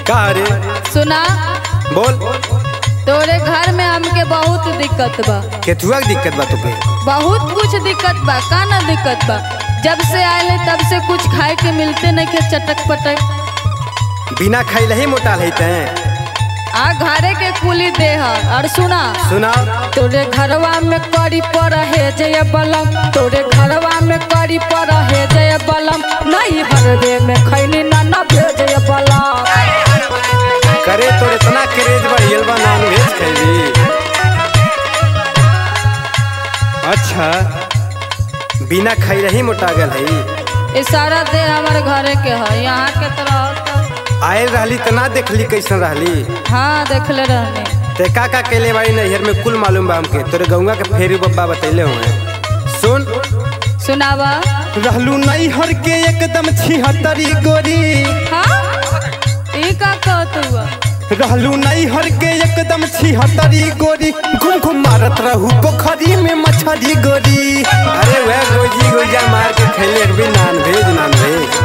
का रे? सुना बोल। तोरे घर में हमके बहुत दिक्कत बा। केथुआ के दिक्कत बा तुके? बहुत कुछ दिक्कत बा। का ना दिक्कत बा? जब से आए तब से कुछ खाए के मिलते नहीं के चटक पटक। बिना खाइले ही मोटा रहते हैं। आ घरे के कुली दे है। और सुना तोरे घरवा में करी पर है जय बलम। तोरे घरवा में करी पर है जय बलम। नहीं हरदे में खैनी ना भेज बलम। करे तो इतना क्रेज बढ़ियल बा नॉन वेज खैली। अच्छा बिना खाइले ही मोटा गल है। सारा दे हमारे घरे के है। यहाँ के तरह आयल रहली तना देखली कैसन रहली? हाँ देखले रहने। ते का केले बाड़ी नैहर में कुल मालूम बा हमके। तोरे गौवा के फेरी बब्बा बतैले हुए। सुन सुनावा। रहलू नैहर के एकदम 76 गोरी। हाँ ई का कहतुआ? रहलू नैहर के एकदम 76 गोरी। घूम घूम मारत रहू पोखरी में मछली गोरी। अरे वह गोजी गोजा मार के खैले भी नॉन वेज।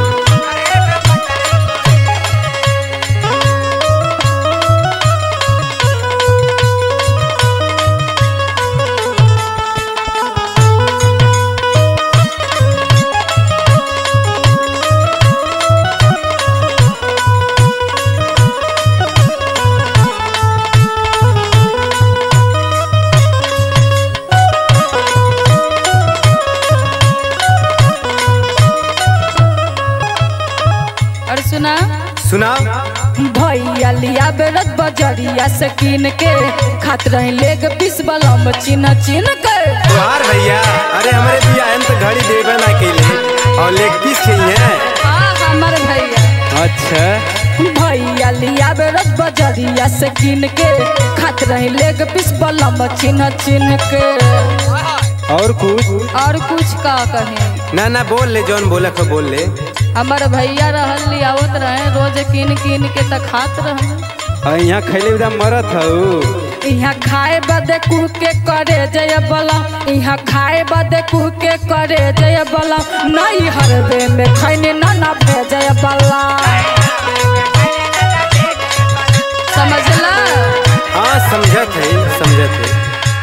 सुना भैया लिया बेरत बजरिया से कीन के खात रहे लेग पीस बलम चिन्ह चिन्ह के। तोहार भैया? अरे हमारे भैया हम तो घड़ी देवे ना केले और लेग पीस चाहिए। हाँ हमारे भैया। अच्छा भैया लिया बेरत बजरिया से कीन के खात रहे लेग पीस बलम चिन्ह चिन्ह के। और कुछ का कहे? ना बोल ले जौन बोला को बोल ले। हमारे भैया रहल लियावत रहे रोज कीन कीन के त खात रहे। यहाँ खैले उदा मरत हूँ। यहाँ खाए बदे कुह के करे जय बलम। यहाँ खाए बदे कुह के करे जय बलम। नहीं हरदे में खैनी ना भेजय बलम। समझला? हाँ समझत है।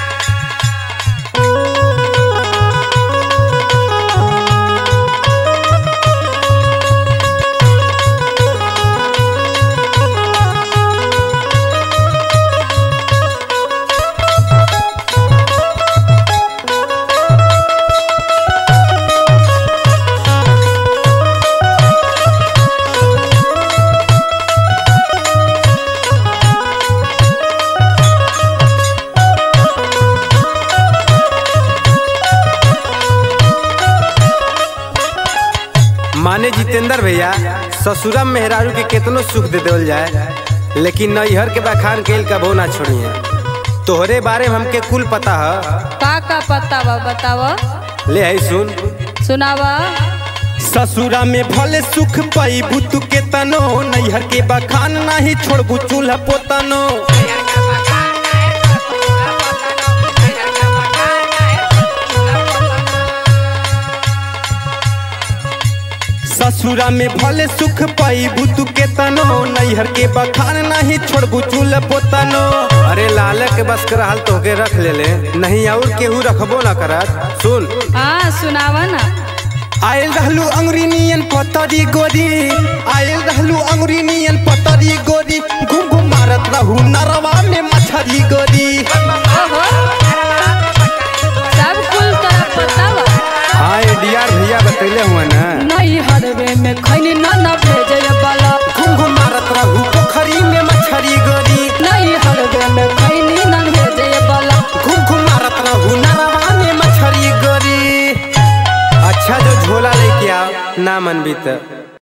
माने जितेंद्र भैया ससुरा मेहरारू के कितनो सुख दे देवल जाए लेकिन नैहर के बखान केल कबो ना छोड़िए। तोहरे बारे में हमके कुल पता है। का पता बा बतावा? ले है सुन। सुनावा। ससुरा में भले सुख पाईबू तू के तनो। नैहर के बखान नहीं छोड़बू चूल्हा पोतनो। ससुरा में भले सुख पाईबू तू के तनो। नैहर के बखान नहीं छोड़बू चूल्हा पोतनो। अरे लाल के बस कर हाल तो के रख ले नहीं और केहू रखबो ना करत। सुन। हाँ सुनावा ना। आयल रहलू अंगुरी नियन पतरी गोरी। आयल रहलू अंगुरी नियन पतरी गोरी। घूम घूम मारत रहू नरवा में मछली गोरी। सब कुल तरह पता बा। हाँ डीआर भैया बतैले हुआ ना। नहीं हरवे में खैनी ना भेजय बलम। घूम घूम मारत रहू पोखरी में मछली गोरी। नहीं हरवे में खैनी ना भेजय बलम। घूम घूम मारत रहू नरवा में मछली गोरी। अच्छा जो झोला लेके आओ ना मन भी तो।